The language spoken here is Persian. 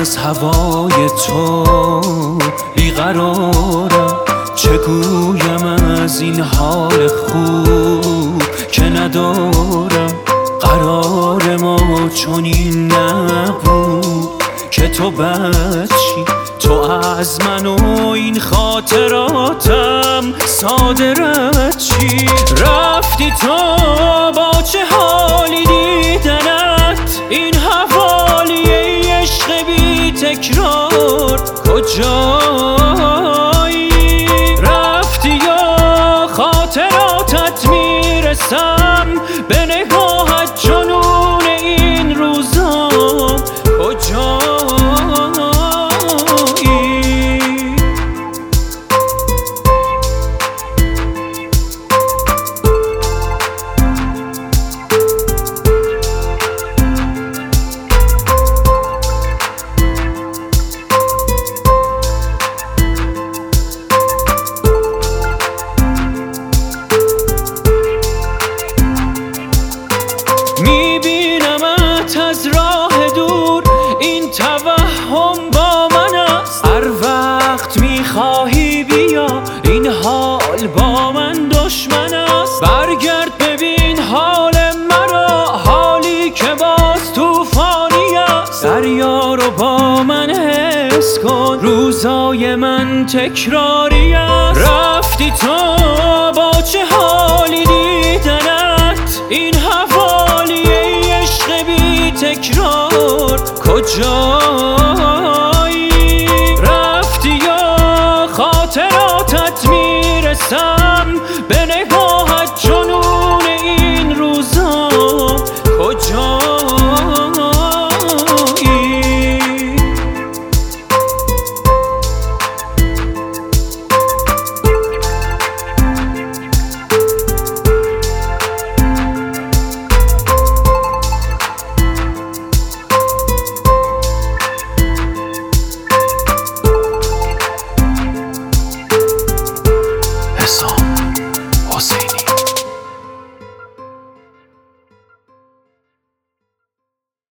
از هوای تو بیقرارم، چگویم از این حال خوب که ندارم. قرار ما چنین نبود که تو بچی، تو از من و این خاطراتم صادرت چی. رفتی تو با چه حالی دیدنت، این حوالی عشق بی تکرار کجایی؟ رفتی یا خاطراتت میرسم به نگاهت جنون این روزام کجایی؟ میبینمت از راه دور، این توهم با من است. هر وقت میخواهی بیا، این حال با من دشمن است. برگرد ببین حال مرا، حالی که باز توفانی است. دریا رو با من حس کن، روزای من تکراری است. رفتی تو با چه حالی دیدنت، این حوالی عشق بی تکرار کجایی؟ رفتی یا خاطراتت میرسم